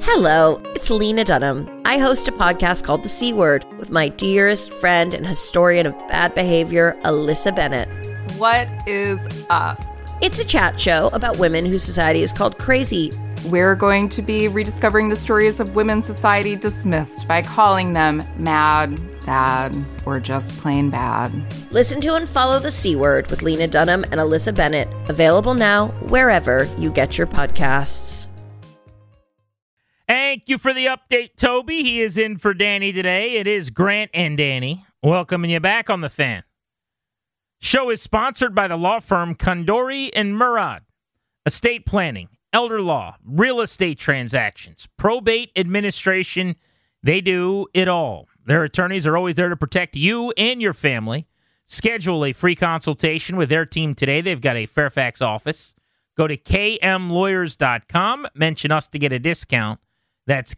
Hello, it's Lena Dunham. I host a podcast called The C Word with my dearest friend and historian of bad behavior, Alyssa Bennett. What is up? It's a chat show about women whose society is called crazy. We're going to be rediscovering the stories of women's society dismissed by calling them mad, sad, or just plain bad. Listen to and follow The C Word with Lena Dunham and Alyssa Bennett. Available now wherever you get your podcasts. Thank you for the update, Toby. He is in for Danny today. It is Grant and Danny welcoming you back on The Fan. Show is sponsored by the law firm Kondori and Murad. Estate planning, elder law, real estate transactions, probate administration. They do it all. Their attorneys are always there to protect you and your family. Schedule a free consultation with their team today. They've got a Fairfax office. Go to kmlawyers.com. Mention us to get a discount. That's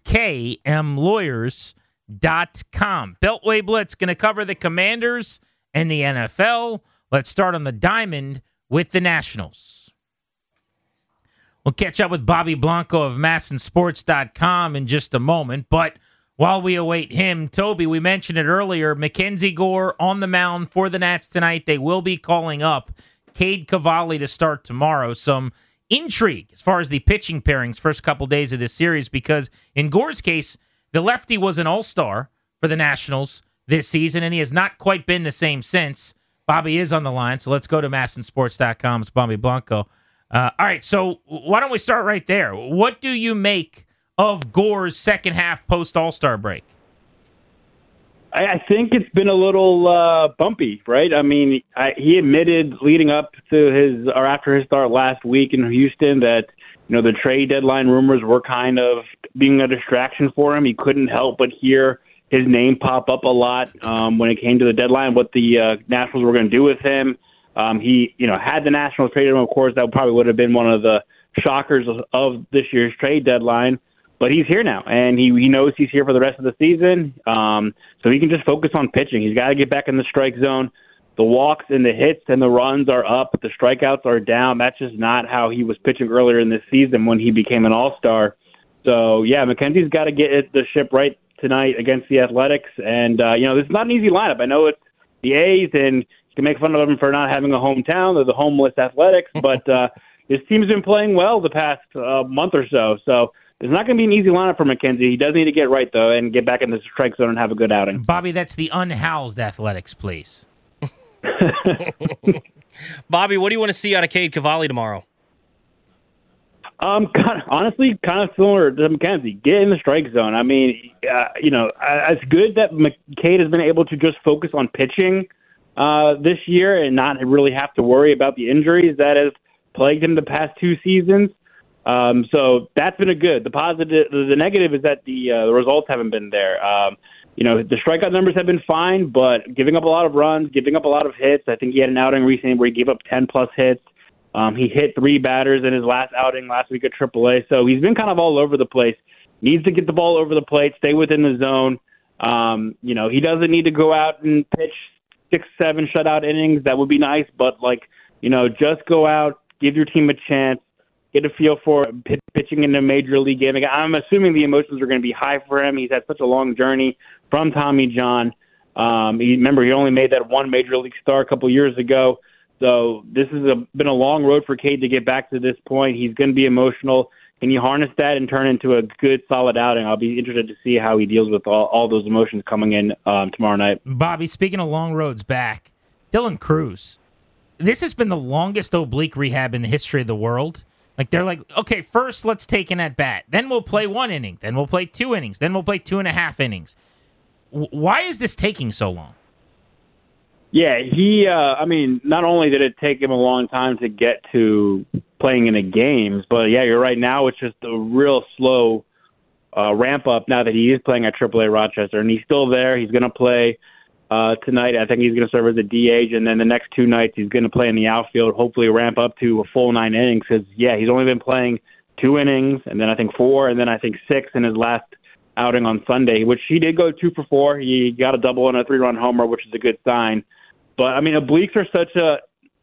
kmlawyers.com. Beltway Blitz going to cover the Commanders and the NFL. Let's start on the diamond with the Nationals. We'll catch up with Bobby Blanco of MASNsports.com in just a moment. But while we await him, Toby, we mentioned it earlier, Mackenzie Gore on the mound for the Nats tonight. They will be calling up Cade Cavalli to start tomorrow. Some intrigue as far as the pitching pairings first couple days of this series, because in Gore's case, the lefty was an all-star for the Nationals this season, and he has not quite been the same since. Bobby is on the line, so let's go to MASNsports.com's Bobby Blanco. All right, so why don't we start right there? What do you make of Gore's second half post-all-star break? I think it's been a little bumpy, right? I mean, he admitted leading up to after his start last week in Houston that, you know, the trade deadline rumors were kind of being a distraction for him. He couldn't help but hear his name pop up a lot when it came to the deadline, what the Nationals were going to do with him. He, had the Nationals traded him, of course, that probably would have been one of the shockers of this year's trade deadline. But he's here now, and he knows he's here for the rest of the season, so he can just focus on pitching. He's got to get back in the strike zone. The walks and the hits and the runs are up. The strikeouts are down. That's just not how he was pitching earlier in this season when he became an all-star. So, yeah, Mackenzie's got to get the ship right tonight against the Athletics. And, this is not an easy lineup. I know it's the A's, and you can make fun of them for not having a hometown. They're the homeless Athletics. But this team's been playing well the past month or so. So, it's not going to be an easy lineup for Mackenzie. He does need to get right, though, and get back in the strike zone and have a good outing. Bobby, that's the unhoused Athletics, please. Bobby, what do you want to see out of Cade Cavalli tomorrow? Honestly, kind of similar to Mackenzie. Get in the strike zone. I mean, it's good that Cade has been able to just focus on pitching this year and not really have to worry about the injuries that have plagued him the past two seasons. So that's been a good. The positive, the negative is that the results haven't been there. The strikeout numbers have been fine, but giving up a lot of runs, giving up a lot of hits. I think he had an outing recently where he gave up 10-plus hits. He hit 3 batters in his last outing last week at AAA. So he's been kind of all over the place. Needs to get the ball over the plate, stay within the zone. He doesn't need to go out and pitch 6-7 shutout innings. That would be nice, but just go out, give your team a chance. Get a feel for pitching in a major league game. I'm assuming the emotions are going to be high for him. He's had such a long journey from Tommy John. Remember, he only made that one major league start a couple years ago. So this has been a long road for Cade to get back to this point. He's going to be emotional. Can you harness that and turn into a good, solid outing? I'll be interested to see how he deals with all those emotions coming in tomorrow night. Bobby, speaking of long roads back, Dylan Cruz. This has been the longest oblique rehab in the history of the world. They're like, okay, first let's take an at-bat. Then we'll play 1 inning. Then we'll play 2 innings. Then we'll play 2.5 innings. Why is this taking so long? Yeah, not only did it take him a long time to get to playing in the games, but, yeah, you're right. Now it's just a real slow ramp-up now that he is playing at AAA Rochester. And he's still there. He's going to play tonight. I think he's going to serve as a DH, and then the next 2 nights he's going to play in the outfield, hopefully ramp up to a full 9 innings because, yeah, he's only been playing 2 innings, and then I think 4, and then I think 6 in his last outing on Sunday, which he did go 2 for 4. He got a double and a 3-run homer, which is a good sign. But, obliques are such a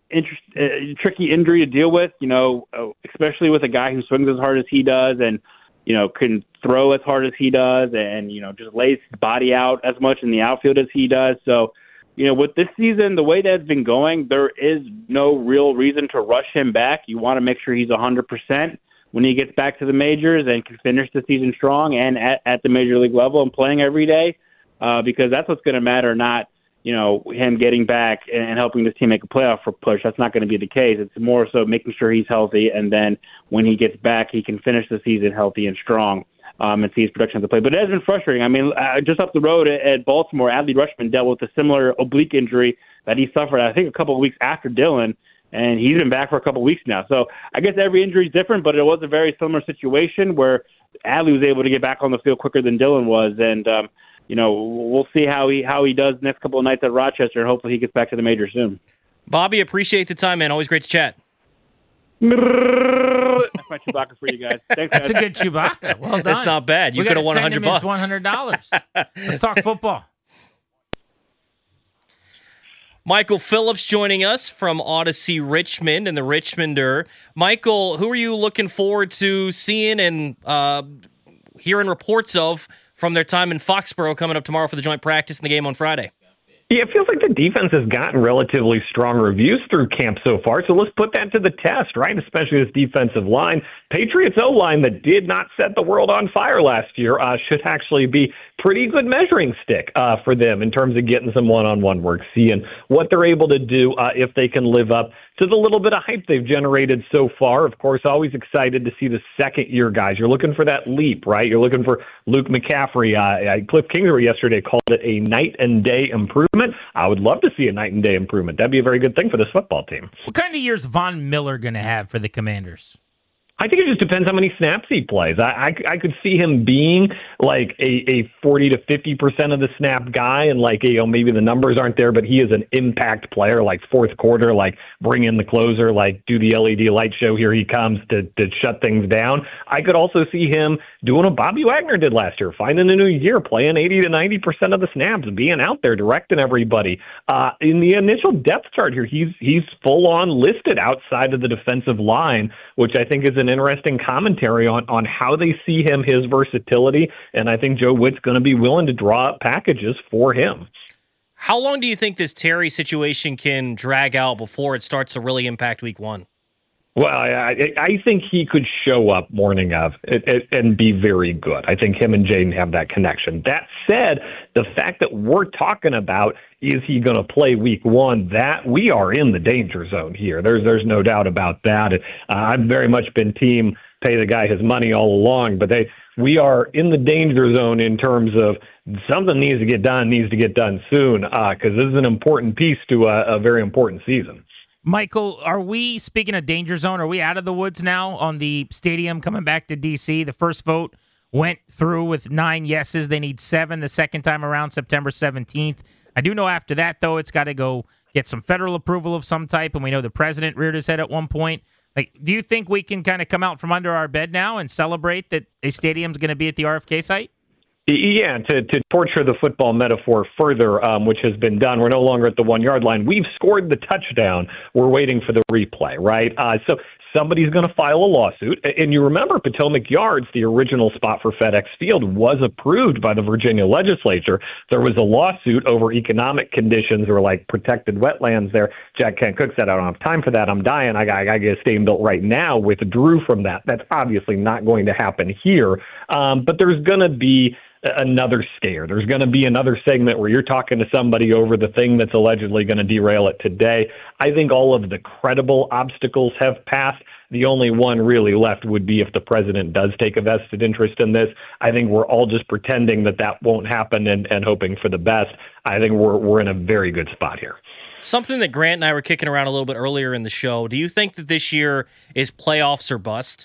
tricky injury to deal with, especially with a guy who swings as hard as he does and couldn't throw as hard as he does and, just lays his body out as much in the outfield as he does. So, with this season, the way that's been going, there is no real reason to rush him back. You want to make sure he's 100% when he gets back to the majors and can finish the season strong and at the major league level and playing every day, because that's what's going to matter, not, him getting back and helping this team make a playoff push. That's not going to be the case. It's more so making sure he's healthy, and then when he gets back, he can finish the season healthy and strong. And see his production at the plate. But it has been frustrating. I mean, just up the road at Baltimore, Adley Rutschman dealt with a similar oblique injury that he suffered, I think, a couple of weeks after Dillon, and he's been back for a couple of weeks now. So I guess every injury is different, but it was a very similar situation where Adley was able to get back on the field quicker than Dillon was. And, we'll see how he does next couple of nights at Rochester, and hopefully he gets back to the major soon. Bobby, appreciate the time, man. Always great to chat. That's my Chewbacca for you guys. Thanks, guys. That's a good Chewbacca. Well done. That's not bad. You could have won $100. $100. Let's talk football. Michael Phillips joining us from Odyssey Richmond and the Richmonder. Michael, who are you looking forward to seeing and hearing reports of from their time in Foxborough coming up tomorrow for the joint practice and the game on Friday? Yeah, it feels like the defense has gotten relatively strong reviews through camp so far, so let's put that to the test, right? Especially this defensive line. Patriots O-line that did not set the world on fire last year should actually be pretty good measuring stick for them in terms of getting some one-on-one work, seeing what they're able to do if they can live up to the little bit of hype they've generated so far. Of course, always excited to see the second-year guys. You're looking for that leap, right? You're looking for Luke McCaffrey. Cliff Kingsbury yesterday called it a night-and-day improvement. I would love to see a night-and-day improvement. That'd be a very good thing for this football team. What kind of year's Von Miller going to have for the Commanders? I think it just depends how many snaps he plays. I could see him being like a 40 to 50% of the snap guy, and like maybe the numbers aren't there, but he is an impact player. Like fourth quarter, like bring in the closer, like do the LED light show. Here he comes to shut things down. I could also see him doing what Bobby Wagner did last year, finding a new year, playing 80 to 90% of the snaps, being out there directing everybody. In the initial depth chart here, he's full on listed outside of the defensive line, which I think is an interesting commentary on how they see him, his versatility, and I think Joe Witt's going to be willing to draw up packages for him. How long do you think this Terry situation can drag out before it starts to really impact week one? Well, I think he could show up morning of and be very good. I think him and Jaden have that connection. That said, the fact that we're talking about is he going to play week one, that we are in the danger zone here. There's no doubt about that. I've very much been team pay the guy his money all along, but we are in the danger zone in terms of something needs to get done soon, because this is an important piece to a very important season. Michael, are we, speaking of danger zone, are we out of the woods now on the stadium coming back to D.C.? The first vote went through with 9 yeses. They need 7 the second time around, September 17th. I do know after that, though, it's got to go get some federal approval of some type, and we know the president reared his head at one point. Like, do you think we can kind of come out from under our bed now and celebrate that a stadium's going to be at the RFK site? Yeah, to torture the football metaphor further, which has been done. We're no longer at the 1-yard line. We've scored the touchdown. We're waiting for the replay, right? So somebody's going to file a lawsuit. And you remember Potomac Yards, the original spot for FedEx Field, was approved by the Virginia legislature. There was a lawsuit over economic conditions or like protected wetlands there. Jack Kent Cooke said, I don't have time for that. I'm dying. I got to get a stadium built right now. Withdrew from that. That's obviously not going to happen here. But there's going to be another scare. There's going to be another segment where you're talking to somebody over the thing that's allegedly going to derail it today. I think all of the credible obstacles have passed. The only one really left would be if the president does take a vested interest in this. I think we're all just pretending that won't happen and hoping for the best. I think we're in a very good spot here. Something that Grant and I were kicking around a little bit earlier in the show. Do you think that this year is playoffs or bust?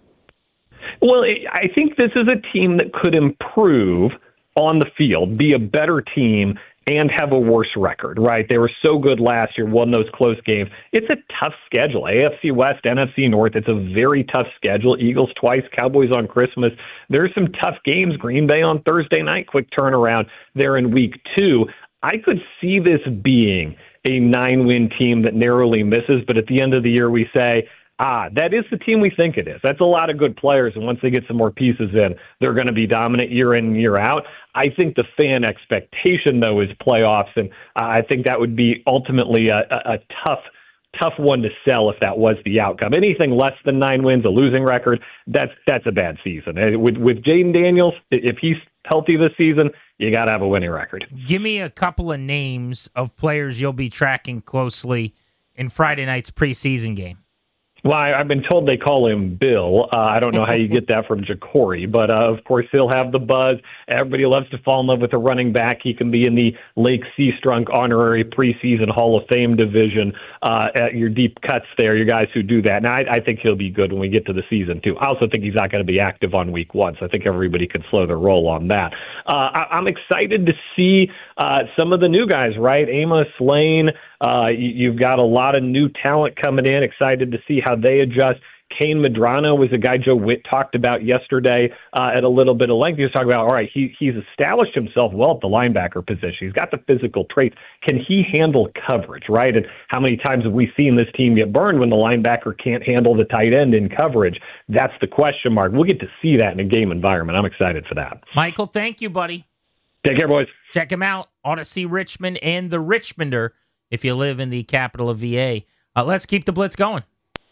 Well, I think this is a team that could improve on the field, be a better team, and have a worse record, right? They were so good last year, won those close games. It's a tough schedule. AFC West, NFC North, it's a very tough schedule. Eagles twice, Cowboys on Christmas. There's some tough games. Green Bay on Thursday night, quick turnaround there in week 2. I could see this being a 9-win team that narrowly misses, but at the end of the year we say, that is the team we think it is. That's a lot of good players, and once they get some more pieces in, they're going to be dominant year in and year out. I think the fan expectation, though, is playoffs, and I think that would be ultimately a tough one to sell if that was the outcome. Anything less than 9 wins, a losing record, that's a bad season. With Jaden Daniels, if he's healthy this season, you got to have a winning record. Give me a couple of names of players you'll be tracking closely in Friday night's preseason game. Well, I've been told they call him Bill. I don't know how you get that from Jacory, but of course he'll have the buzz. Everybody loves to fall in love with a running back. He can be in the Lake Seastrunk honorary preseason Hall of Fame division at your deep cuts there, your guys who do that. Now, I think he'll be good when we get to the season, too. I also think he's not going to be active on week 1, so I think everybody can slow their roll on that. I'm excited to see some of the new guys, right? Amos Lane. You've got a lot of new talent coming in. Excited to see how they adjust. Kane Medrano was a guy Joe Witt talked about yesterday at a little bit of length. He was talking about, all right, he's established himself well at the linebacker position. He's got the physical traits. Can he handle coverage, right? And how many times have we seen this team get burned when the linebacker can't handle the tight end in coverage? That's the question mark. We'll get to see that in a game environment. I'm excited for that. Michael, thank you, buddy. Take care, boys. Check him out, Odyssey Richmond and the Richmonder, if you live in the capital of VA. Let's keep the blitz going.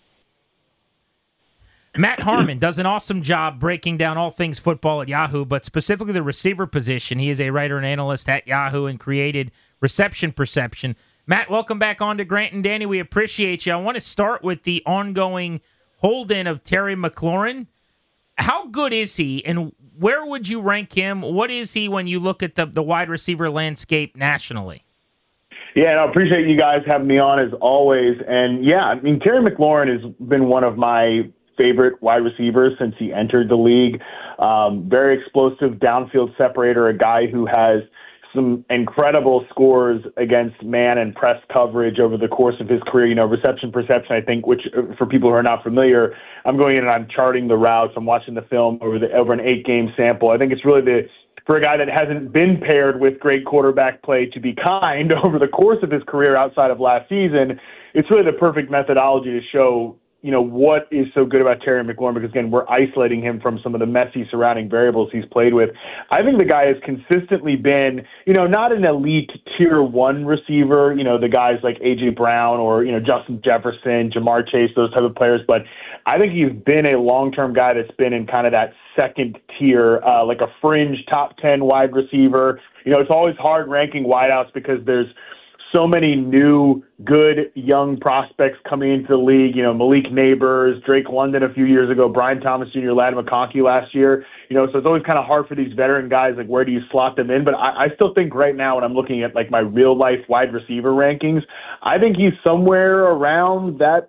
Matt Harmon does an awesome job breaking down all things football at Yahoo, but specifically the receiver position. He is a writer and analyst at Yahoo and created Reception Perception. Matt, welcome back on to Grant and Danny. We appreciate you. I want to start with the ongoing hold-in of Terry McLaurin. How good is he, and where would you rank him? What is he when you look at the wide receiver landscape nationally? Yeah, and I appreciate you guys having me on as always. And yeah, I mean, Terry McLaurin has been one of my favorite wide receivers since he entered the league. Very explosive downfield separator, a guy who has some incredible scores against man and press coverage over the course of his career. You know, Reception Perception, I think, which for people who are not familiar, I'm going in and I'm charting the routes. I'm watching the film over an 8-game sample. I think it's really for a guy that hasn't been paired with great quarterback play to be kind over the course of his career outside of last season, it's really the perfect methodology to show, you know, what is so good about Terry McLaurin, because, again, we're isolating him from some of the messy surrounding variables he's played with. I think the guy has consistently been, you know, not an elite tier 1 receiver, you know, the guys like A.J. Brown or, you know, Justin Jefferson, Jamar Chase, those type of players, but I think he's been a long-term guy that's been in kind of that second tier, like a fringe top 10 wide receiver. You know, it's always hard ranking wideouts because there's so many new, good, young prospects coming into the league. You know, Malik Neighbors, Drake London a few years ago, Brian Thomas Jr., Ladd McConkey last year. You know, so it's always kind of hard for these veteran guys, like, where do you slot them in? But I still think right now, when I'm looking at, like, my real-life wide receiver rankings, I think he's somewhere around that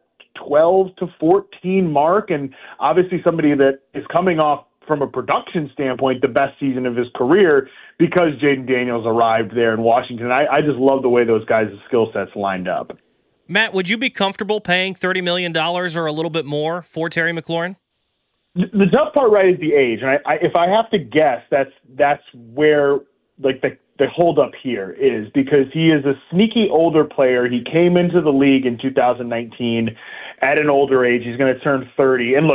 12 to 14 mark, and obviously somebody that is coming off, from a production standpoint, the best season of his career because Jaden Daniels arrived there in Washington. I just love the way those guys' skill sets lined up. Matt, would you be comfortable paying $30 million or a little bit more for Terry McLaurin? The tough part, right, is the age. And if I have to guess, that's where, like, the holdup here is, because he is a sneaky older player. He came into the league in 2019 at an older age. He's going to turn 30. And look,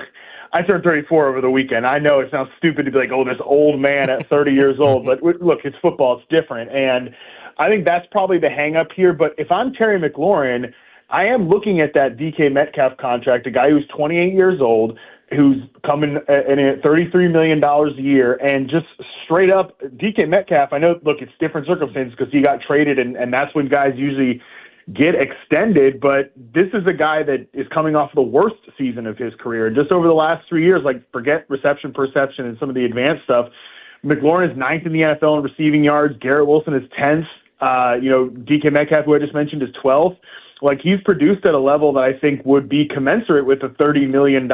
I turned 34 over the weekend. I know it sounds stupid to be like, oh, this old man at 30 years old. But look, it's football. It's different. And I think that's probably the hang-up here. But if I'm Terry McLaurin, I am looking at that DK Metcalf contract, a guy who's 28 years old, who's coming in at $33 million a year. And just straight up, DK Metcalf, I know, look, it's different circumstances because he got traded, and that's when guys usually get extended, but this is a guy that is coming off the worst season of his career. Just over the last 3 years, like, forget Reception Perception and some of the advanced stuff, McLaurin is 9th in the NFL in receiving yards. Garrett Wilson is 10th. You know, DK Metcalf, who I just mentioned, is 12th. Like, he's produced at a level that I think would be commensurate with a $30 million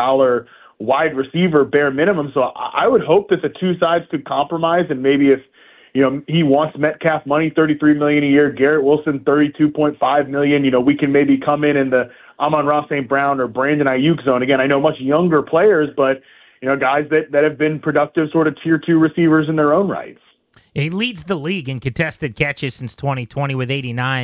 wide receiver bare minimum. So I would hope that the two sides could compromise, and maybe if, you know, he wants Metcalf money, $33 million a year, Garrett Wilson, $32.5 million. You know, we can maybe come in the Amon-Ra St. Brown or Brandon Ayuk zone. Again, I know much younger players, but, you know, guys that have been productive sort of tier 2 receivers in their own rights. He leads the league in contested catches since 2020 with 89,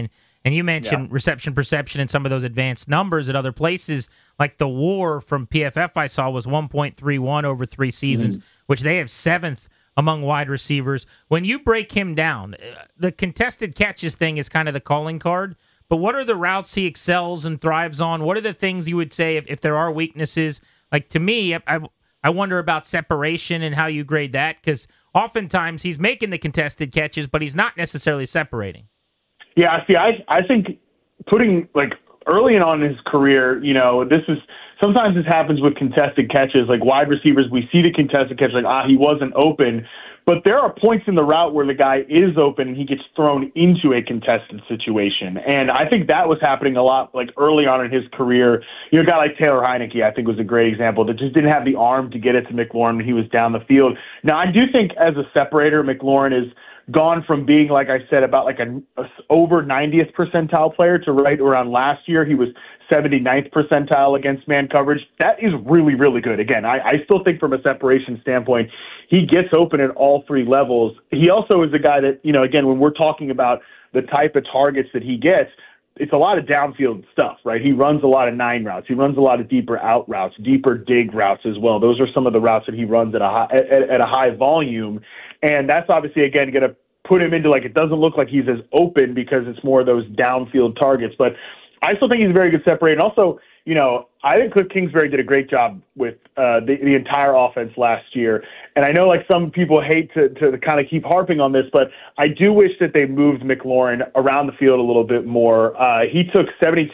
And you mentioned reception perception and some of those advanced numbers at other places. Like the WAR from PFF I saw was 1.31 over 3 seasons, which they have 7th among wide receivers. When you break him down, the contested catches thing is kind of the calling card. But what are the routes he excels and thrives on? What are the things you would say if there are weaknesses? Like, to me, I wonder about separation and how you grade that, because oftentimes he's making the contested catches, but he's not necessarily separating. Yeah, see, I think putting, like, early on in his career, you know, sometimes this happens with contested catches. Like, wide receivers, we see the contested catch, like, he wasn't open. But there are points in the route where the guy is open and he gets thrown into a contested situation. And I think that was happening a lot, like, early on in his career. You know, a guy like Taylor Heineke, I think, was a great example that just didn't have the arm to get it to McLaurin when he was down the field. Now, I do think as a separator, McLaurin is gone from being, like I said, about like a over 90th percentile player to right around last year. He was 79th percentile against man coverage. That is really, really good. Again, I still think from a separation standpoint, he gets open at all 3 levels. He also is a guy that, you know, again, when we're talking about the type of targets that he gets, it's a lot of downfield stuff, right? He runs a lot of 9 routes. He runs a lot of deeper out routes, deeper dig routes as well. Those are some of the routes that he runs at a high volume. And that's obviously, again, going to put him into, like, it doesn't look like he's as open because it's more of those downfield targets. But I still think he's a very good separator. And also, you know, I think Cliff Kingsbury did a great job with the entire offense last year. And I know, like, some people hate to kind of keep harping on this, but I do wish that they moved McLaurin around the field a little bit more. He took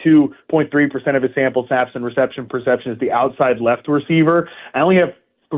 72.3% of his sample snaps and reception perception as the outside left receiver. I only have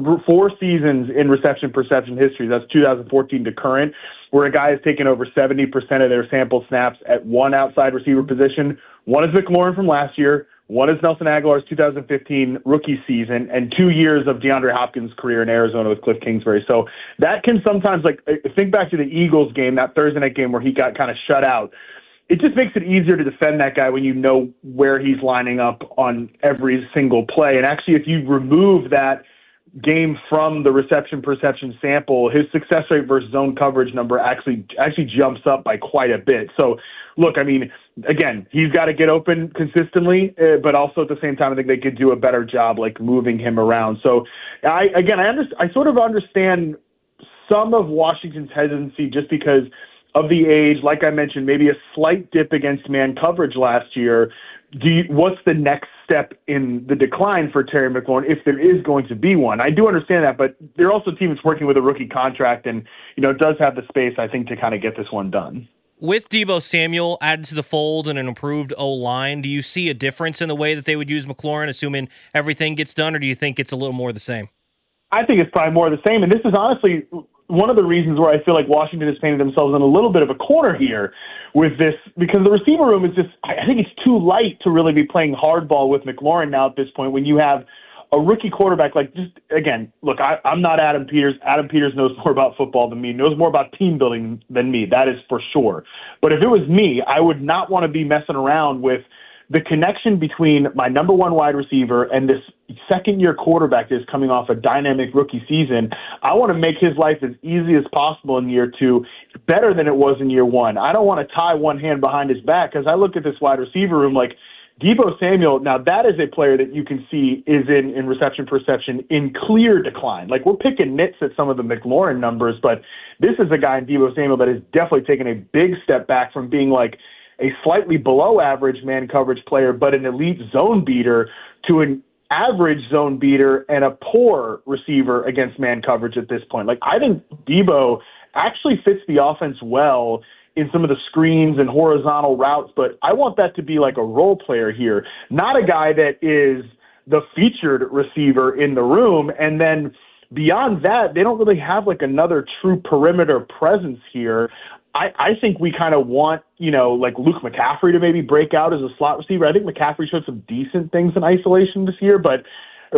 4 seasons in reception perception history, that's 2014 to current, where a guy has taken over 70% of their sample snaps at one outside receiver position. One is McLaurin from last year, one is Nelson Aguilar's 2015 rookie season, and 2 years of DeAndre Hopkins' career in Arizona with Cliff Kingsbury. So that can sometimes, like, think back to the Eagles game, that Thursday night game where he got kind of shut out. It just makes it easier to defend that guy when you know where he's lining up on every single play. And actually, if you remove that game from the reception perception sample, his success rate versus zone coverage number actually jumps up by quite a bit. So, look, I mean, again, he's got to get open consistently, but also at the same time, I think they could do a better job, like, moving him around. So, I sort of understand some of Washington's hesitancy just because of the age. Like I mentioned, maybe a slight dip against man coverage last year. What's the next step in the decline for Terry McLaurin, if there is going to be one? I do understand that, but they're also a team that's working with a rookie contract and, you know, does have the space, I think, to kind of get this one done. With Deebo Samuel added to the fold and an improved O-line, do you see a difference in the way that they would use McLaurin, assuming everything gets done, or do you think it's a little more the same? I think it's probably more the same, and this is honestly one of the reasons where I feel like Washington has painted themselves in a little bit of a corner here with this, because the receiver room is just, I think it's too light to really be playing hardball with McLaurin now at this point when you have a rookie quarterback. Like, just, again, look, I'm not Adam Peters. Adam Peters knows more about football than me, knows more about team building than me. That is for sure. But if it was me, I would not want to be messing around with the connection between my number one wide receiver and this second-year quarterback that's coming off a dynamic rookie season. I want to make his life as easy as possible in year 2, better than it was in year 1. I don't want to tie one hand behind his back, because I look at this wide receiver room like Deebo Samuel. Now, that is a player that you can see is in reception perception in clear decline. Like, we're picking nits at some of the McLaurin numbers, but this is a guy in Deebo Samuel that has definitely taken a big step back from being like a slightly below average man coverage player, but an elite zone beater, to an average zone beater and a poor receiver against man coverage at this point. Like, I think Deebo actually fits the offense well in some of the screens and horizontal routes, but I want that to be like a role player here, not a guy that is the featured receiver in the room. And then beyond that, they don't really have like another true perimeter presence here. I think we kind of want, you know, like Luke McCaffrey to maybe break out as a slot receiver. I think McCaffrey showed some decent things in isolation last year, but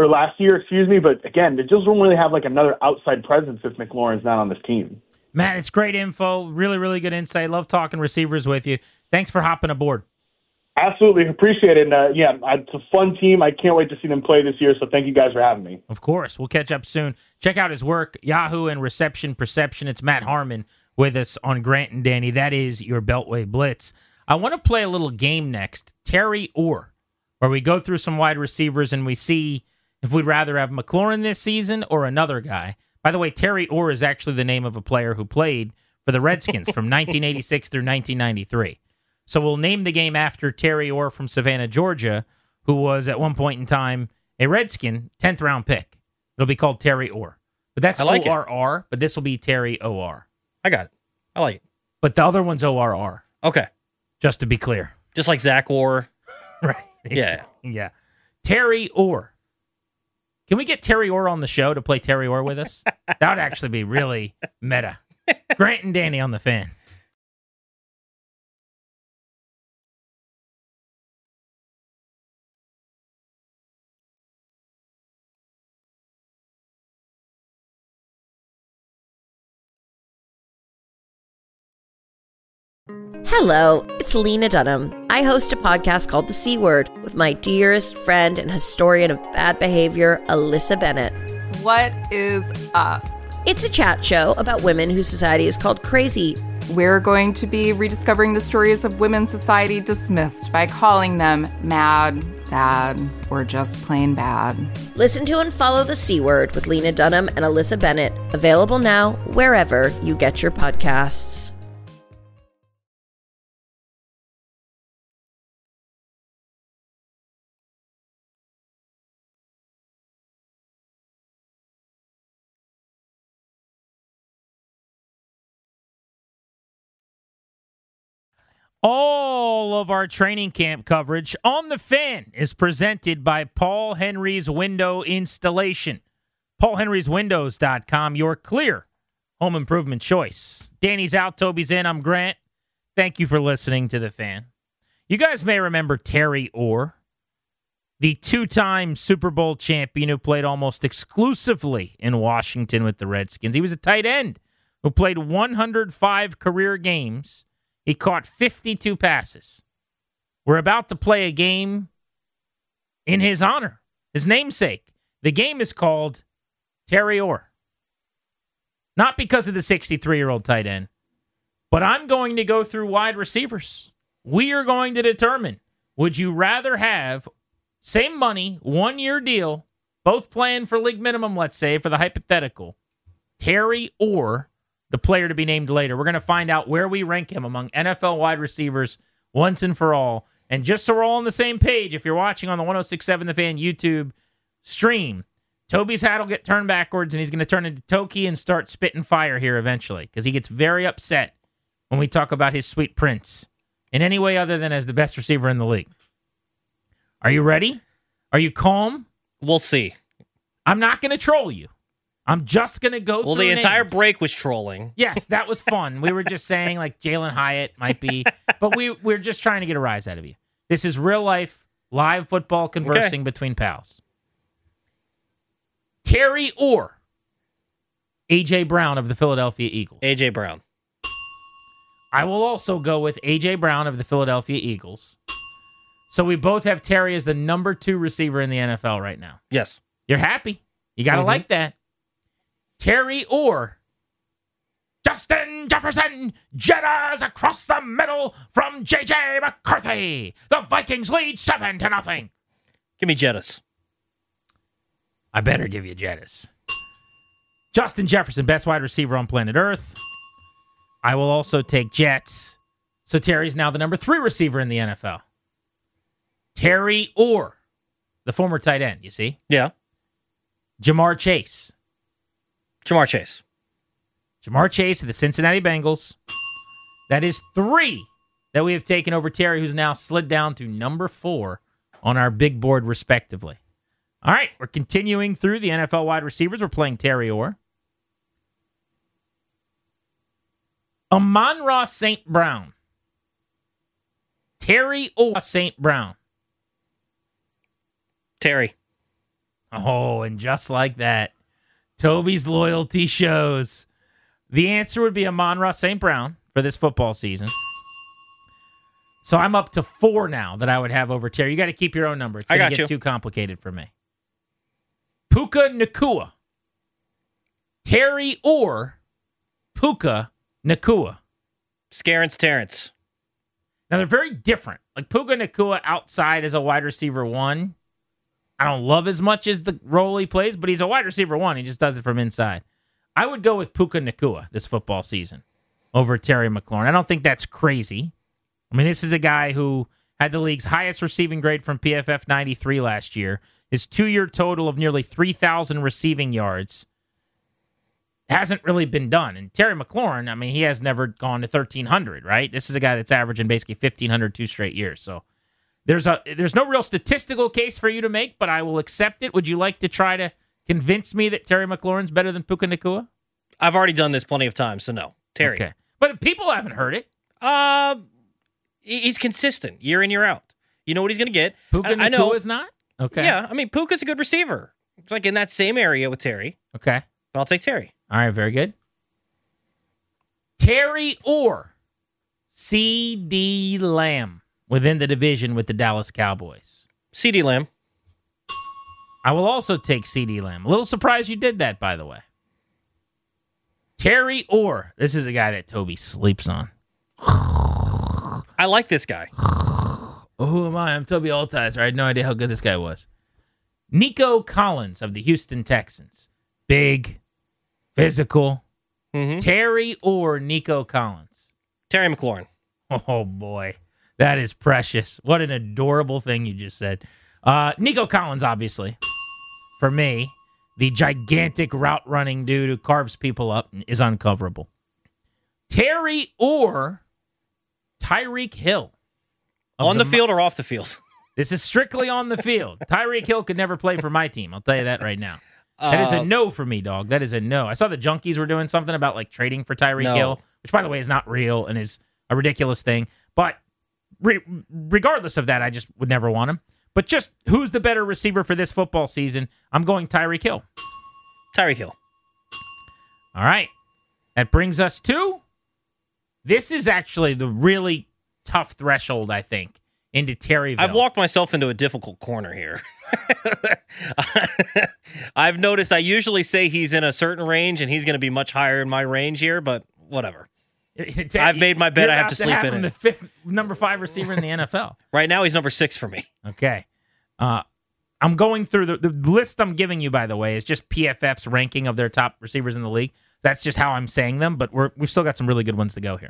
again, they just don't really have like another outside presence if McLaurin's not on this team. Matt, it's great info. Really, really good insight. Love talking receivers with you. Thanks for hopping aboard. Absolutely. Appreciate it. And it's a fun team. I can't wait to see them play this year, so thank you guys for having me. Of course. We'll catch up soon. Check out his work, Yahoo and Reception Perception. It's Matt Harmon with us on Grant and Danny. That is your Beltway Blitz. I want to play a little game next, Terry Orr, where we go through some wide receivers and we see if we'd rather have McLaurin this season or another guy. By the way, Terry Orr is actually the name of a player who played for the Redskins from 1986 through 1993. So we'll name the game after Terry Orr from Savannah, Georgia, who was at one point in time a Redskin, 10th round pick. It'll be called Terry Orr. But that's ORR, but this will be Terry OR. I got it. I like it. But the other one's ORR. Okay. Just to be clear. Just like Zach Orr. Right. Yeah. Yeah. Terry Orr. Can we get Terry Orr on the show to play Terry Orr with us? That would actually be really meta. Grant and Danny on the Fan. Hello, it's Lena Dunham. I host a podcast called The C Word with my dearest friend and historian of bad behavior, Alyssa Bennett. What is up? It's a chat show about women whose society is called crazy. We're going to be rediscovering the stories of women's society dismissed by calling them mad, sad, or just plain bad. Listen to and follow The C Word with Lena Dunham and Alyssa Bennett. Available now wherever you get your podcasts. All of our training camp coverage on The Fan is presented by Paul Henry's Window Installation. PaulHenry'sWindows.com, your clear home improvement choice. Danny's out, Toby's in, I'm Grant. Thank you for listening to The Fan. You guys may remember Terry Orr, the two-time Super Bowl champion who played almost exclusively in Washington with the Redskins. He was a tight end who played 105 career games. He caught 52 passes. We're about to play a game in his honor, his namesake. The game is called Terry Orr. Not because of the 63-year-old tight end, but I'm going to go through wide receivers. We are going to determine, would you rather have same money, 1-year deal, both playing for league minimum, let's say, for the hypothetical, Terry Orr, the player to be named later. We're going to find out where we rank him among NFL wide receivers once and for all. And just so we're all on the same page, if you're watching on the 106.7 The Fan YouTube stream, Toby's hat will get turned backwards, and he's going to turn into Toki and start spitting fire here eventually, because he gets very upset when we talk about his sweet prince in any way other than as the best receiver in the league. Are you ready? Are you calm? We'll see. I'm not going to troll you. I'm just going to go through the entire names. break was trolling. Yes, that was fun. We were just saying, like, Jalen Hyatt might be, but we're just trying to get a rise out of you. This is real life, live football conversing between pals. Terry Orr, A.J. Brown of the Philadelphia Eagles. A.J. Brown. I will also go with A.J. Brown of the Philadelphia Eagles. So we both have Terry as the number 2 receiver in the NFL right now. Yes. You're happy. You got to like that. Terry Orr, Justin Jefferson jitters across the middle from J.J. McCarthy. The Vikings lead 7-0. Give me Jettis. I better give you Jettis. Justin Jefferson, best wide receiver on planet Earth. I will also take Jets. So Terry's now the number 3 receiver in the NFL. Terry Orr, the former tight end, you see? Yeah. Jamar Chase. Jamar Chase. Jamar Chase of the Cincinnati Bengals. That is 3 that we have taken over Terry, who's now slid down to number 4 on our big board, respectively. All right, we're continuing through the NFL wide receivers. We're playing Terry Orr. Amon-Ra St. Brown. Terry Orr St. Brown. Terry. Oh, and just like that, Toby's loyalty shows. The answer would be Amon-Ra St. Brown for this football season. So I'm up to 4 now that I would have over Terry. You got to keep your own number. It's going to get too complicated for me. Puka Nacua. Terry Orr, Puka Nacua. Scarence Terrence. Now, they're very different. Like Puka Nacua outside as a wide receiver 1. I don't love as much as the role he plays, but he's a wide receiver 1. He just does it from inside. I would go with Puka Nacua this football season over Terry McLaurin. I don't think that's crazy. I mean, this is a guy who had the league's highest receiving grade from PFF 93 last year. His 2-year total of nearly 3,000 receiving yards hasn't really been done. And Terry McLaurin, I mean, he has never gone to 1,300, right? This is a guy that's averaging basically 1,500 2 straight years. So there's no real statistical case for you to make, but I will accept it. Would you like to try to convince me that Terry McLaurin's better than Puka Nacua? I've already done this plenty of times, so no. Terry. Okay. But people haven't heard it. He's consistent year in, year out. You know what he's going to get. Puka Nacua is not? Okay. Yeah, I mean, Puka's a good receiver. It's like in that same area with Terry. Okay. But I'll take Terry. All right, very good. Terry or CeeDee Lamb within the division with the Dallas Cowboys. CeeDee Lamb. I will also take CeeDee Lamb. A little surprised you did that, by the way. Terry or, this is a guy that Toby sleeps on. I like this guy. Oh, who am I? I'm Toby Altizer. I had no idea how good this guy was. Nico Collins of the Houston Texans. Big, physical. Mm-hmm. Terry or Nico Collins? Terry McLaurin. Oh, boy. That is precious. What an adorable thing you just said. Nico Collins, obviously. For me, the gigantic route-running dude who carves people up is uncoverable. Terry or Tyreek Hill? On the field or off the field? This is strictly on the field. Tyreek Hill could never play for my team. I'll tell you that right now. That is a no for me, dog. That is a no. I saw the Junkies were doing something about like trading for Tyreek Hill, which, by the way, is not real and is a ridiculous thing. But regardless of that, I just would never want him. But just who's the better receiver for this football season? I'm going Tyreek Hill. Tyreek Hill. All right. That brings us to, this is actually the really tough threshold, I think, into Terryville. I've walked myself into a difficult corner here. I've noticed I usually say he's in a certain range, and he's going to be much higher in my range here, but whatever. I've made my bed. I have to sleep in it. The fifth, number 5 receiver in the NFL. Right now, he's number 6 for me. Okay. I'm going through the list I'm giving you, by the way, is just PFF's ranking of their top receivers in the league. That's just how I'm saying them, but we've still got some really good ones to go here.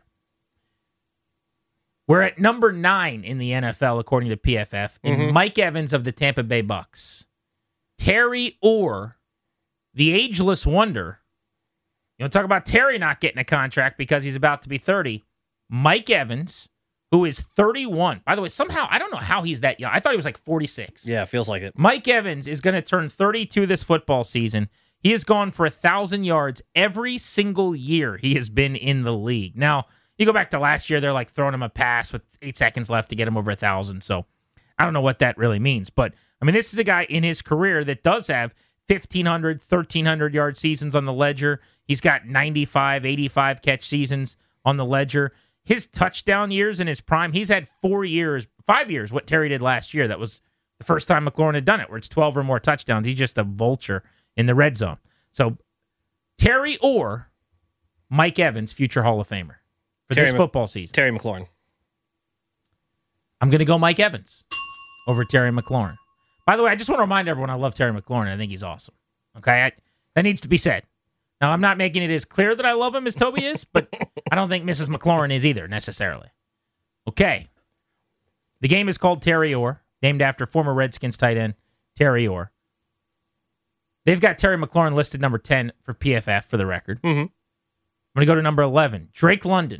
We're at number 9 in the NFL, according to PFF, in Mike Evans of the Tampa Bay Bucks. Terry or the ageless wonder. You want to talk about Terry not getting a contract because he's about to be 30. Mike Evans, who is 31. By the way, somehow, I don't know how he's that young. I thought he was like 46. Yeah, feels like it. Mike Evans is going to turn 32 this football season. He has gone for 1,000 yards every single year he has been in the league. Now, you go back to last year, they're like throwing him a pass with 8 seconds left to get him over 1,000. So I don't know what that really means. But, I mean, this is a guy in his career that does have 1,500, 1,300 yard seasons on the ledger. He's got 95, 85 catch seasons on the ledger. His touchdown years in his prime, he's had 5 years, what Terry did last year. That was the first time McLaurin had done it, where it's 12 or more touchdowns. He's just a vulture in the red zone. So Terry or Mike Evans, future Hall of Famer for this football season. Terry McLaurin. I'm going to go Mike Evans over Terry McLaurin. By the way, I just want to remind everyone I love Terry McLaurin. I think he's awesome. Okay? That needs to be said. Now, I'm not making it as clear that I love him as Toby is, but I don't think Mrs. McLaurin is either, necessarily. Okay. The game is called Terry Orr, named after former Redskins tight end Terry Orr. They've got Terry McLaurin listed number 10 for PFF, for the record. Mm-hmm. I'm going to go to number 11, Drake London.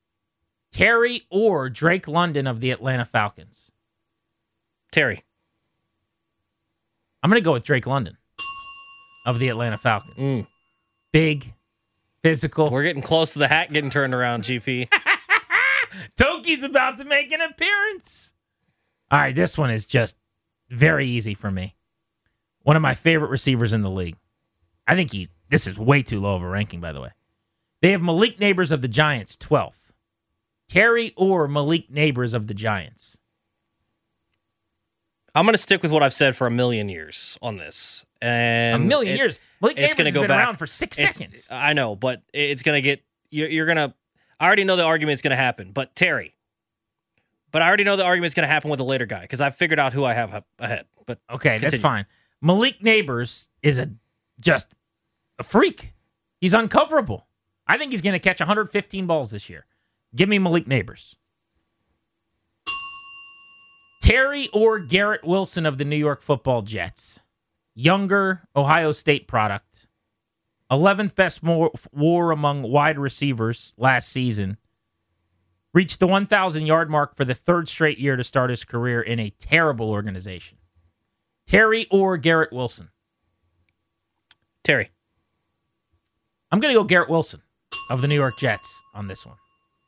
Terry or Drake London of the Atlanta Falcons? Terry. I'm going to go with Drake London of the Atlanta Falcons. Big, physical. We're getting close to the hat getting turned around, GP. Toki's about to make an appearance. All right, this one is just very easy for me. One of my favorite receivers in the league. I think this is way too low of a ranking, by the way. They have Malik Neighbors of the Giants, 12th. Terry or Malik Neighbors of the Giants? I'm going to stick with what I've said for a million years on this. And a million years? Malik Neighbors has been back around for 6 seconds. I know, but it's going to get... You're going to... I already know the argument's going to happen, but Terry. But I already know the argument's going to happen with a later guy because I've figured out who I have ahead. But Okay, continue. that's fine. Malik Neighbors is just a freak. He's uncoverable. I think he's going to catch 115 balls this year. Give me Malik Neighbors. Terry or Garrett Wilson of the New York Football Jets. Younger Ohio State product. 11th best WAR among wide receivers last season. Reached the 1,000-yard mark for the third straight year to start his career in a terrible organization. Terry or Garrett Wilson? Terry. I'm going to go Garrett Wilson of the New York Jets on this one.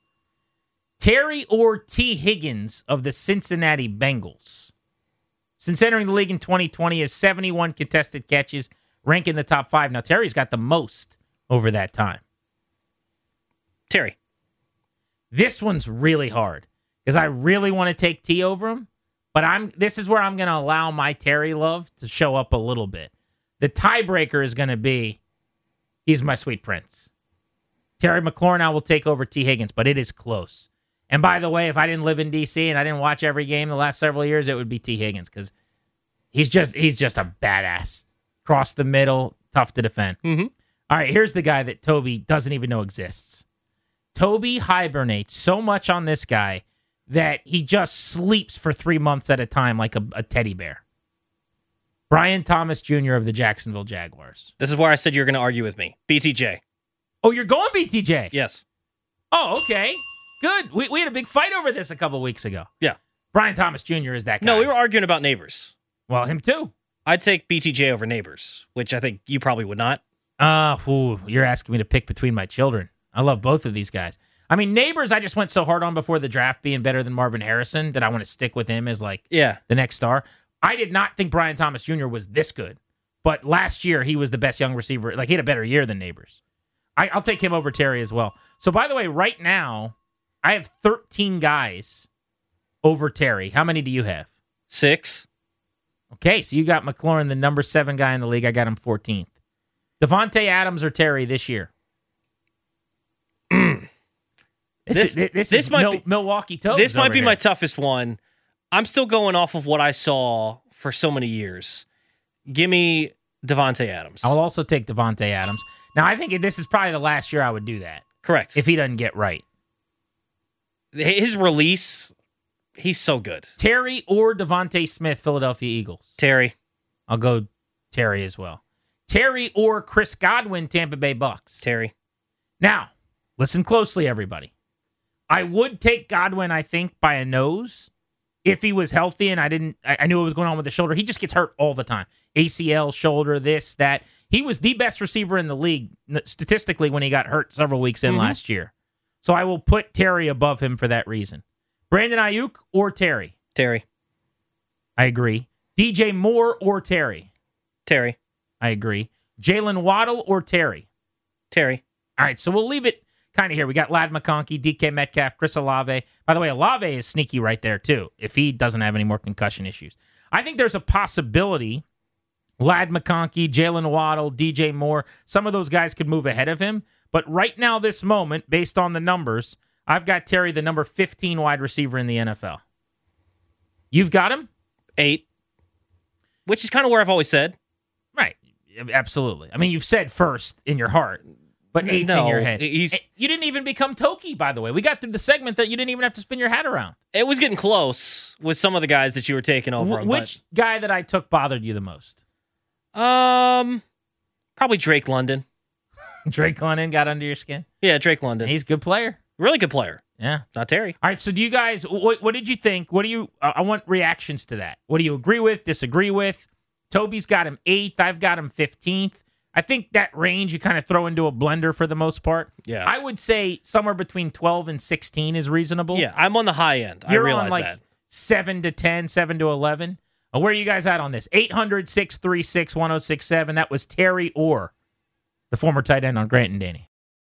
Terry or T. Higgins of the Cincinnati Bengals. Since entering the league in 2020, has 71 contested catches, ranking the top 5. Now, Terry's got the most over that time. Terry. This one's really hard because I really want to take T over him, but this is where I'm going to allow my Terry love to show up a little bit. The tiebreaker is going to be, he's my sweet prince. Terry McLaurin, I will take over T. Higgins, but it is close. And by the way, if I didn't live in D.C. and I didn't watch every game the last several years, it would be T. Higgins because he's just a badass. Cross the middle, tough to defend. Mm-hmm. All right, here's the guy that Toby doesn't even know exists. Toby hibernates so much on this guy that he just sleeps for 3 months at a time like a teddy bear. Brian Thomas Jr. of the Jacksonville Jaguars. This is where I said you were going to argue with me. BTJ. Oh, you're going BTJ? Yes. Oh, okay. Good. We had a big fight over this a couple weeks ago. Yeah. Brian Thomas Jr. is that guy. No, we were arguing about Neighbors. Well, him too. I'd take BTJ over Neighbors, which I think you probably would not. You're asking me to pick between my children. I love both of these guys. I mean, Neighbors, I just went so hard on before the draft being better than Marvin Harrison that I want to stick with him as the next star. I did not think Brian Thomas Jr. was this good, but last year he was the best young receiver. He had a better year than Neighbors. I'll take him over Terry as well. So, by the way, right now, I have 13 guys over Terry. How many do you have? 6. Okay, so you got McLaurin, the number 7 guy in the league. I got him 14th. Devontae Adams or Terry this year? This might be Milwaukee Toads. This might be here. my toughest one. I'm still going off of what I saw for so many years. Give me Devontae Adams. I'll also take Devontae Adams. Now, I think this is probably the last year I would do that. Correct. If he doesn't get right. His release, he's so good. Terry or Devontae Smith, Philadelphia Eagles? Terry. I'll go Terry as well. Terry or Chris Godwin, Tampa Bay Bucks? Terry. Now, listen closely, everybody. I would take Godwin, I think, by a nose if he was healthy and I knew what was going on with the shoulder. He just gets hurt all the time. ACL, shoulder, this, that. He was the best receiver in the league statistically when he got hurt several weeks in last year. So I will put Terry above him for that reason. Brandon Ayuk or Terry? Terry. I agree. DJ Moore or Terry? Terry. I agree. Jalen Waddle or Terry? Terry. All right, so we'll leave it kind of here. We got Ladd McConkey, DK Metcalf, Chris Olave. By the way, Olave is sneaky right there, too, if he doesn't have any more concussion issues. I think there's a possibility Ladd McConkey, Jalen Waddle, DJ Moore, some of those guys could move ahead of him. But right now, this moment, based on the numbers, I've got Terry, the number 15 wide receiver in the NFL. You've got him? 8. Which is kind of where I've always said. Right. Absolutely. I mean, you've said first in your heart, but 8th in your head. You didn't even become Toki, by the way. We got through the segment that you didn't even have to spin your hat around. It was getting close with some of the guys that you were taking over. Which guy that I took bothered you the most? Probably Drake London. Drake London got under your skin? Yeah, Drake London. He's a good player. Really good player. Yeah. Not Terry. All right, so do you guys, what did you think? I want reactions to that. What do you agree with, disagree with? Toby's got him 8th. I've got him 15th. I think that range you kind of throw into a blender for the most part. Yeah. I would say somewhere between 12 and 16 is reasonable. Yeah, I'm on the high end. You're I realize on that. 7 to 10, 7 to 11. Where are you guys at on this? 800-636-1067. That was Terry Orr, the former tight end on Grant and Danny.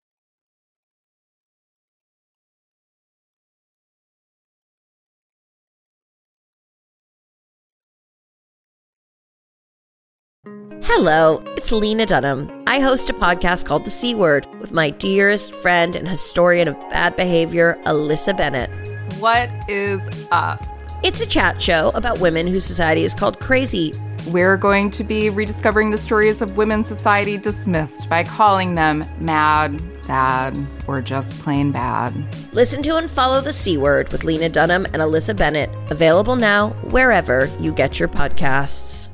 Hello, it's Lena Dunham. I host a podcast called The C Word with my dearest friend and historian of bad behavior, Alyssa Bennett. What is up? It's a chat show about women whose society is called crazy. We're going to be rediscovering the stories of women's society dismissed by calling them mad, sad, or just plain bad. Listen to and follow The C Word with Lena Dunham and Alyssa Bennett. Available now wherever you get your podcasts.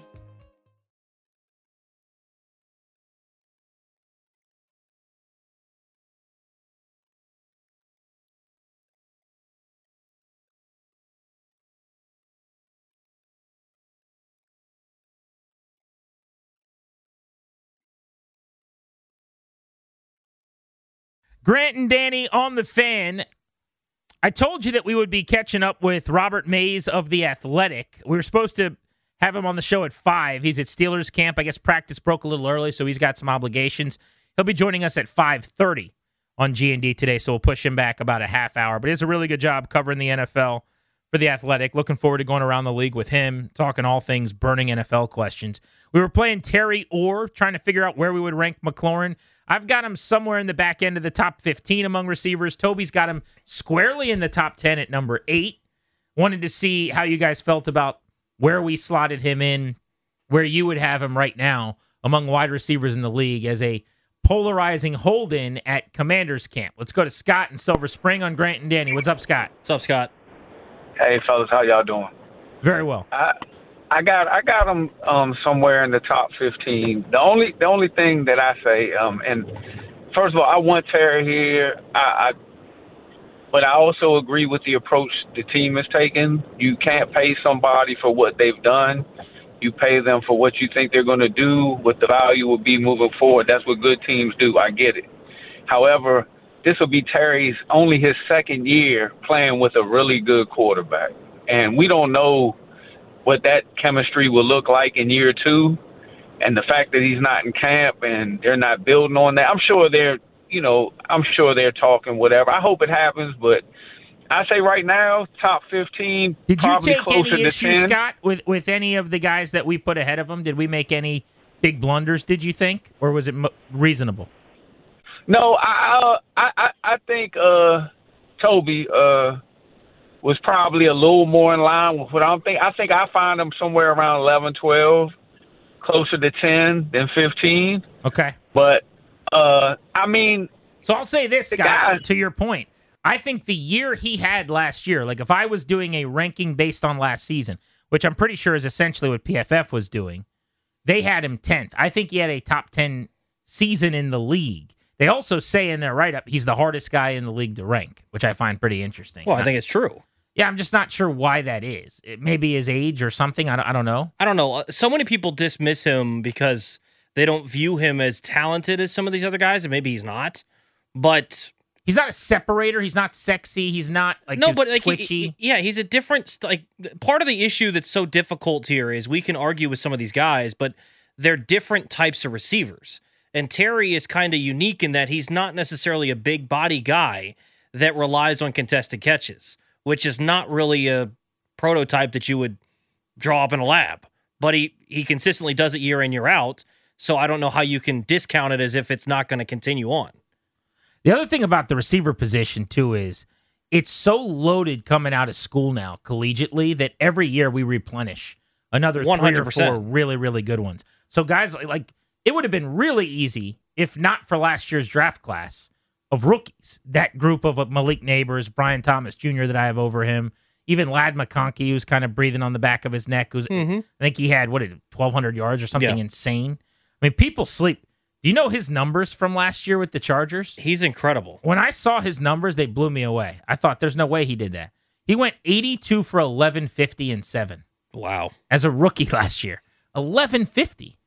Grant and Danny on the Fan. I told you that we would be catching up with Robert Mays of The Athletic. We were supposed to have him on the show at 5. He's at Steelers camp. I guess practice broke a little early, so he's got some obligations. He'll be joining us at 5:30 on G&D today, so we'll push him back about a half hour. But he does a really good job covering the NFL for The Athletic. Looking forward to going around the league with him, talking all things burning NFL questions. We were playing Terry Orr, trying to figure out where we would rank McLaurin. I've got him somewhere in the back end of the top 15 among receivers. Toby's got him squarely in the top 10 at number 8. Wanted to see how you guys felt about where we slotted him in, where you would have him right now among wide receivers in the league as a polarizing hold-in at Commanders camp. Let's go to Scott in Silver Spring on Grant and Danny. What's up, Scott? What's up, Scott? Hey, fellas, how y'all doing? Very well. I got them somewhere in the top 15. The only thing that I say, and first of all, I want Terry here. But I also agree with the approach the team has taken. You can't pay somebody for what they've done. You pay them for what you think they're going to do, what the value will be moving forward. That's what good teams do. I get it. However, this will be Terry's only his second year playing with a really good quarterback. And we don't know what that chemistry will look like in year 2. And the fact that he's not in camp and they're not building on that, I'm sure they're talking whatever. I hope it happens, but I say right now, top 15, Did you probably take closer any to issue, 10. Scott, with any of the guys that we put ahead of him? Did we make any big blunders, did you think? Or was it reasonable? No, I think Toby was probably a little more in line with what I'm thinking. I think I find him somewhere around 11, 12, closer to 10 than 15. Okay. But, I mean... So I'll say this, Scott, to your point. I think the year he had last year, like if I was doing a ranking based on last season, which I'm pretty sure is essentially what PFF was doing, they had him 10th. I think he had a top 10 season in the league. They also say in their write-up he's the hardest guy in the league to rank, which I find pretty interesting. Well, I think it's true. Yeah, I'm just not sure why that is. It may be his age or something. I don't know. I don't know. So many people dismiss him because they don't view him as talented as some of these other guys, and maybe he's not. But he's not a separator. He's not sexy. He's not twitchy. He's a different part of the issue that's so difficult here is we can argue with some of these guys, but they're different types of receivers. And Terry is kind of unique in that he's not necessarily a big body guy that relies on contested catches, which is not really a prototype that you would draw up in a lab. But he consistently does it year in, year out. So I don't know how you can discount it as if it's not going to continue on. The other thing about the receiver position, too, is it's so loaded coming out of school now, collegiately, that every year we replenish another 3 or 4 really, really good ones. So guys, like it would have been really easy, if not for last year's draft class, of rookies. That group of Malik Neighbors, Brian Thomas Jr. that I have over him, even Ladd McConkey, who's kind of breathing on the back of his neck. I think he had, 1,200 yards or something insane. I mean, people sleep. Do you know his numbers from last year with the Chargers? He's incredible. When I saw his numbers, they blew me away. I thought there's no way he did that. He went 82 for 1150 and 7. Wow. As a rookie last year. 1150.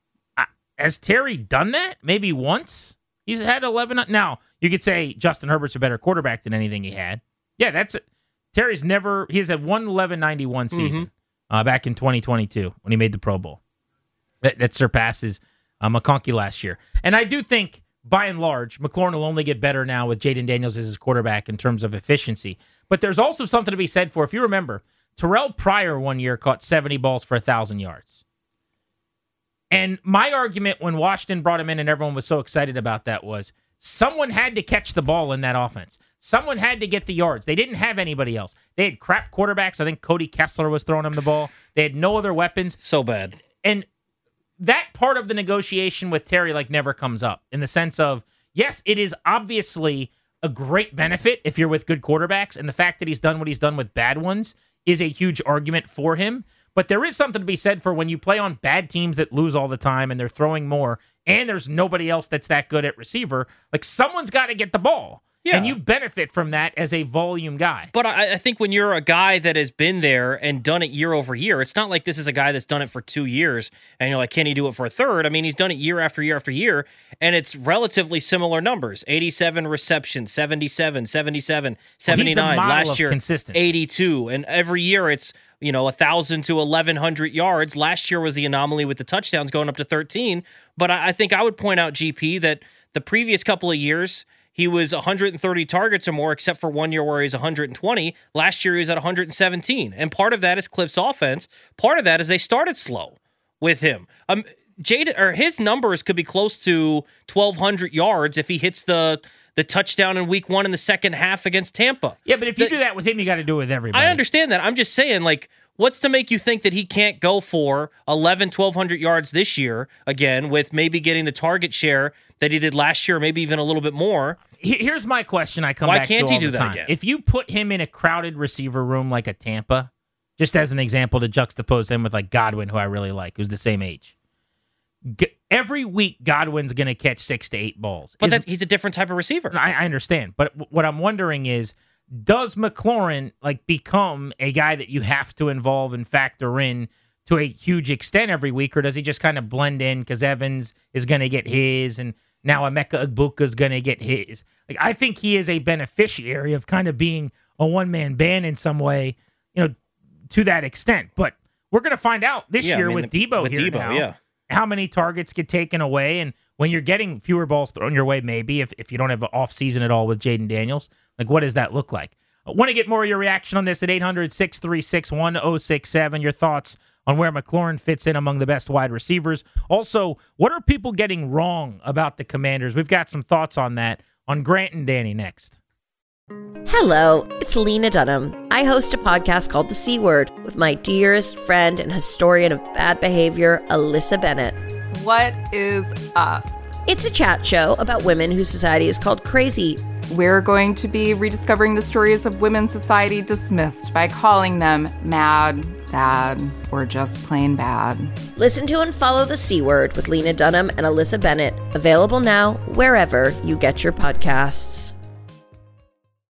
Has Terry done that? Maybe once? He's had 11. Now, you could say Justin Herbert's a better quarterback than anything he had. Yeah, that's it. Terry's never, he has had 111.91 season back in 2022 when he made the Pro Bowl. That surpasses McConkey last year. And I do think, by and large, McLaurin will only get better now with Jaden Daniels as his quarterback in terms of efficiency. But there's also something to be said for, if you remember, Terrell Pryor one year caught 70 balls for 1,000 yards. And my argument when Washington brought him in and everyone was so excited about that was, someone had to catch the ball in that offense. Someone had to get the yards. They didn't have anybody else. They had crap quarterbacks. I think Cody Kessler was throwing them the ball. They had no other weapons. So bad. And that part of the negotiation with Terry never comes up in the sense of, yes, it is obviously a great benefit if you're with good quarterbacks, and the fact that he's done what he's done with bad ones is a huge argument for him. But there is something to be said for when you play on bad teams that lose all the time and they're throwing more and there's nobody else that's that good at receiver, someone's got to get the ball. Yeah. And you benefit from that as a volume guy. But I think when you're a guy that has been there and done it year over year, it's not like this is a guy that's done it for 2 years and you're like, can he do it for a third? I mean, he's done it year after year after year, and it's relatively similar numbers. 87 receptions, 77, 77, 79. Last year, 82. And every year it's 1,000 to 1,100 yards. Last year was the anomaly with the touchdowns going up to 13. But I think I would point out, GP, that the previous couple of years, he was 130 targets or more, except for 1 year where he's 120. Last year he was at 117. And part of that is Cliff's offense. Part of that is they started slow with him. His numbers could be close to 1,200 yards if he hits the touchdown in week 1 in the second half against Tampa. Yeah, but if you do that with him, you got to do it with everybody. I understand that. I'm just saying, what's to make you think that he can't go for 1,200 yards this year, again, with maybe getting the target share that he did last year, maybe even a little bit more? Here's my question I come back to. Why can't he do that again? If you put him in a crowded receiver room like a Tampa, just as an example to juxtapose him with Godwin, who I really like, who's the same age. Every week, Godwin's going to catch 6 to 8 balls. But he's a different type of receiver. I understand. But what I'm wondering is, does McLaurin become a guy that you have to involve and factor in to a huge extent every week, or does he just kind of blend in because Evans is going to get his and now Emeka Egbuka is going to get his? I think he is a beneficiary of kind of being a one-man band in some way, to that extent. But we're going to find out this year with Debo now. Yeah. How many targets get taken away, and when you're getting fewer balls thrown your way, maybe if you don't have an off season at all with Jaden Daniels, what does that look like? I want to get more of your reaction on this at 800-636-1067. Your thoughts on where McLaurin fits in among the best wide receivers. Also, what are people getting wrong about the Commanders? We've got some thoughts on that on Grant and Danny next. Hello, it's Lena Dunham. I host a podcast called The C Word with my dearest friend and historian of bad behavior, Alyssa Bennett. What is up? It's a chat show about women whose society is called crazy. We're going to be rediscovering the stories of women's society dismissed by calling them mad, sad, or just plain bad. Listen to and follow The C Word with Lena Dunham and Alyssa Bennett. Available now wherever you get your podcasts.